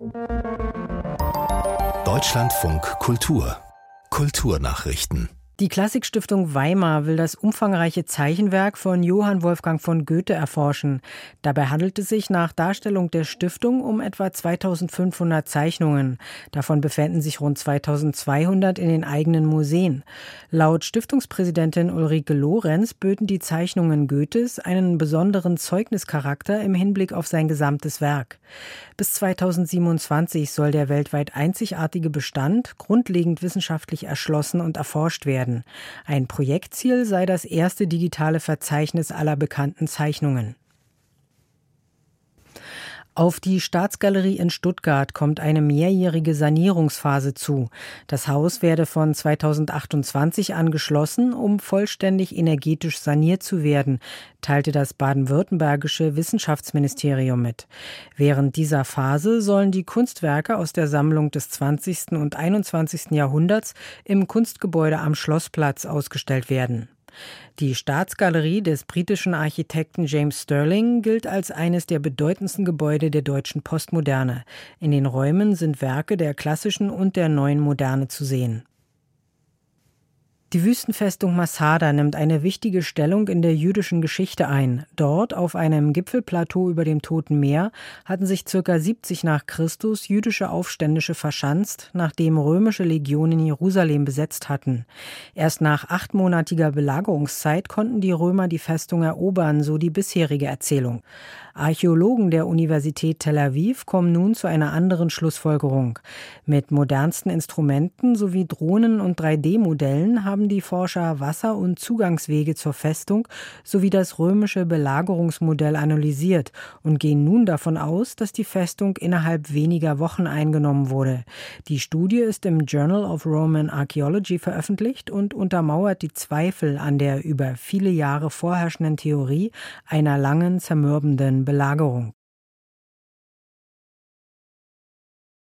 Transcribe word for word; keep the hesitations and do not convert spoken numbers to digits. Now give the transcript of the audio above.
Deutschlandfunk Kultur Kulturnachrichten. Die Klassikstiftung Weimar will das umfangreiche Zeichenwerk von Johann Wolfgang von Goethe erforschen. Dabei handelt es sich nach Darstellung der Stiftung um etwa zweitausendfünfhundert Zeichnungen. Davon befänden sich rund zweitausendzweihundert in den eigenen Museen. Laut Stiftungspräsidentin Ulrike Lorenz böten die Zeichnungen Goethes einen besonderen Zeugnischarakter im Hinblick auf sein gesamtes Werk. Bis zweitausendsiebenundzwanzig soll der weltweit einzigartige Bestand grundlegend wissenschaftlich erschlossen und erforscht werden. Ein Projektziel sei das erste digitale Verzeichnis aller bekannten Zeichnungen. Auf die Staatsgalerie in Stuttgart kommt eine mehrjährige Sanierungsphase zu. Das Haus werde von zweitausendachtundzwanzig an geschlossen, um vollständig energetisch saniert zu werden, teilte das baden-württembergische Wissenschaftsministerium mit. Während dieser Phase sollen die Kunstwerke aus der Sammlung des zwanzigsten und einundzwanzigsten Jahrhunderts im Kunstgebäude am Schlossplatz ausgestellt werden. Die Staatsgalerie des britischen Architekten James Stirling gilt als eines der bedeutendsten Gebäude der deutschen Postmoderne. In den Räumen sind Werke der klassischen und der neuen Moderne zu sehen. Die Wüstenfestung Masada nimmt eine wichtige Stellung in der jüdischen Geschichte ein. Dort, auf einem Gipfelplateau über dem Toten Meer, hatten sich ca. siebzig nach Christus jüdische Aufständische verschanzt, nachdem römische Legionen Jerusalem besetzt hatten. Erst nach achtmonatiger Belagerungszeit konnten die Römer die Festung erobern, so die bisherige Erzählung. Archäologen der Universität Tel Aviv kommen nun zu einer anderen Schlussfolgerung. Mit modernsten Instrumenten sowie Drohnen und drei D Modellen haben die Forscher Wasser- und Zugangswege zur Festung sowie das römische Belagerungsmodell analysiert und gehen nun davon aus, dass die Festung innerhalb weniger Wochen eingenommen wurde. Die Studie ist im Journal of Roman Archaeology veröffentlicht und untermauert die Zweifel an der über viele Jahre vorherrschenden Theorie einer langen, zermürbenden Belagerung.